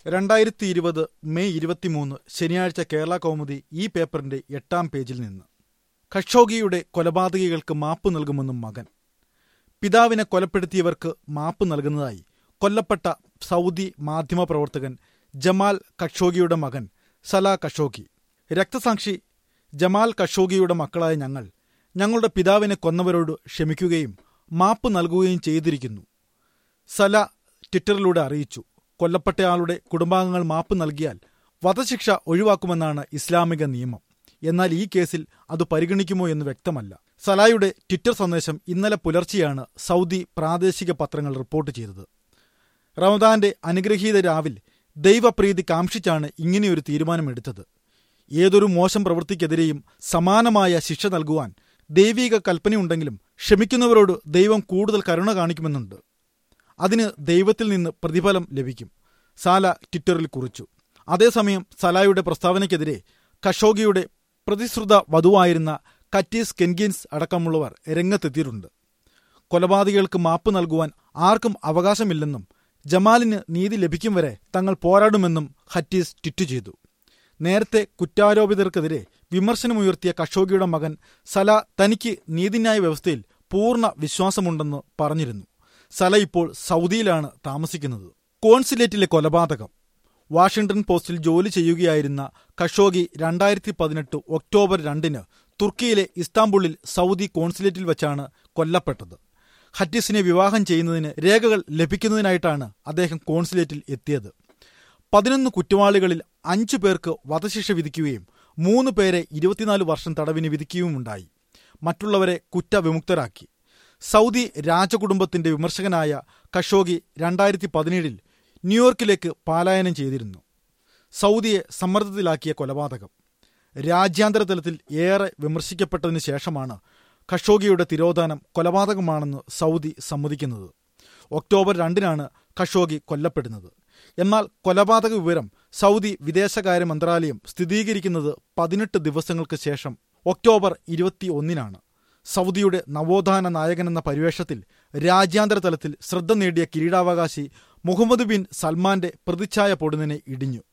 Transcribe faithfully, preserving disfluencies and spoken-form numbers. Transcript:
രണ്ടായിരത്തി ഇരുപത് മെയ് ഇരുപത്തിമൂന്ന് ശനിയാഴ്ച കേരള കൗമുദി ഈ പേപ്പറിന്റെ എട്ടാം പേജിൽ നിന്ന്. ഖഷോഗിയുടെ കൊലപാതകികൾക്ക് മാപ്പ് നൽകുമെന്നും മകൻ. പിതാവിനെ കൊലപ്പെടുത്തിയവർക്ക് മാപ്പ് നൽകുന്നതായി കൊല്ലപ്പെട്ട സൗദി മാധ്യമപ്രവർത്തകൻ ജമാൽ ഖഷോഗിയുടെ മകൻ സല ഖഷോഗി. രക്തസാക്ഷി ജമാൽ ഖഷോഗിയുടെ മക്കളായ ഞങ്ങൾ ഞങ്ങളുടെ പിതാവിനെ കൊന്നവരോട് ക്ഷമിക്കുകയും മാപ്പ് നൽകുകയും ചെയ്തിരിക്കുന്നു, സല ട്വിറ്ററിലൂടെ അറിയിച്ചു. കൊല്ലപ്പെട്ടയാളുടെ കുടുംബാംഗങ്ങൾ മാപ്പ് നൽകിയാൽ വധശിക്ഷ ഒഴിവാക്കുമെന്നാണ് ഇസ്ലാമിക നിയമം. എന്നാൽ ഈ കേസിൽ അത് പരിഗണിക്കുമോ എന്ന് വ്യക്തമല്ല. സലായുടെ ട്വിറ്റർ സന്ദേശം ഇന്നലെ പുലർച്ചെയാണ് സൗദി പ്രാദേശിക പത്രങ്ങൾ റിപ്പോർട്ട് ചെയ്തത്. റമദാന്റെ അനുഗ്രഹീത രാവിൽ ദൈവപ്രീതി കാംക്ഷിച്ചാണ് ഇങ്ങനെയൊരു തീരുമാനമെടുത്തത്. ഏതൊരു മോശം പ്രവൃത്തിക്കെതിരെയും സമാനമായ ശിക്ഷ നൽകുവാൻ ദൈവിക കൽപ്പനയുണ്ടെങ്കിലും ക്ഷമിക്കുന്നവരോട് ദൈവം കൂടുതൽ കരുണ കാണിക്കുമെന്നുണ്ട്. അതിന് ദൈവത്തിൽ നിന്ന് പ്രതിഫലം ലഭിക്കും, സാല ട്വിറ്ററിൽ കുറിച്ചു. അതേസമയം സലായുടെ പ്രസ്താവനയ്ക്കെതിരെ ഖഷോഗിയുടെ പ്രതിശ്രുത വധുവായിരുന്ന കറ്റീസ് കെൻഗിൻസ് അടക്കമുള്ളവർ രംഗത്തെത്തിയിട്ടുണ്ട്. കൊലപാതകികൾക്ക് മാപ്പ് നൽകുവാൻ ആർക്കും അവകാശമില്ലെന്നും ജമാലിന് നീതി ലഭിക്കും വരെ തങ്ങൾ പോരാടുമെന്നും ഖറ്റീസ് ട്വീറ്റ് ചെയ്തു. നേരത്തെ കുറ്റാരോപിതർക്കെതിരെ വിമർശനമുയർത്തിയ ഖഷോഗിയുടെ മകൻ സല തനിക്ക് നീതിന്യായ വ്യവസ്ഥയിൽ പൂർണ്ണ വിശ്വാസമുണ്ടെന്ന് പറഞ്ഞിരുന്നു. സല ഇപ്പോൾ സൗദിയിലാണ് താമസിക്കുന്നത്. കോൺസുലേറ്റിലെ കൊലപാതകം. വാഷിംഗ്ടൺ പോസ്റ്റിൽ ജോലി ചെയ്യുകയായിരുന്ന ഖഷോഗി രണ്ടായിരത്തി പതിനെട്ട് ഒക്ടോബർ രണ്ടിന് തുർക്കിയിലെ ഇസ്താംബുളിൽ സൗദി കോൺസുലേറ്റിൽ വെച്ചാണ് കൊല്ലപ്പെട്ടത്. ഖറ്റീസിനെ വിവാഹം ചെയ്യുന്നതിന് രേഖകൾ ലഭിക്കുന്നതിനായിട്ടാണ് അദ്ദേഹം കോൺസുലേറ്റിൽ എത്തിയത്. പതിനൊന്ന് കുറ്റവാളികളിൽ അഞ്ചു പേർക്ക് വധശിക്ഷ വിധിക്കുകയും മൂന്ന് പേരെ ഇരുപത്തിനാല് വർഷം തടവിന് വിധിക്കുകയുമുണ്ടായി. മറ്റുള്ളവരെ കുറ്റവിമുക്തരാക്കി. സൗദി രാജകുടുംബത്തിന്റെ വിമർശകനായ ഖഷോഗി രണ്ടായിരത്തി പതിനേഴിൽ ന്യൂയോർക്കിലേക്ക് പലായനം ചെയ്തിരുന്നു. സൗദിയെ സമ്മർദ്ദത്തിലാക്കിയ കൊലപാതകം. രാജ്യാന്തര തലത്തിൽ ഏറെ വിമർശിക്കപ്പെട്ടതിനു ശേഷമാണ് ഖഷോഗിയുടെ തിരോധാനം കൊലപാതകമാണെന്ന് സൗദി സമ്മതിക്കുന്നത്. ഒക്ടോബർ രണ്ടിനാണ് ഖഷോഗി കൊല്ലപ്പെടുന്നത്. എന്നാൽ കൊലപാതക വിവരം സൗദി വിദേശകാര്യ മന്ത്രാലയം സ്ഥിരീകരിക്കുന്നത് പതിനെട്ട് ദിവസങ്ങൾക്ക് ശേഷം ഒക്ടോബർ ഇരുപത്തി ഒന്നിനാണ്. സൗദിയുടെ നവോത്ഥാന നായകനെന്ന പരിവേഷത്തിൽ രാജ്യാന്തര തലത്തിൽ ശ്രദ്ധ നേടിയ കിരീടാവകാശി മുഹമ്മദ് ബിൻ സൽമാന്റെ പ്രതിച്ഛായ പൊടുന്നനെ ഇടിഞ്ഞു.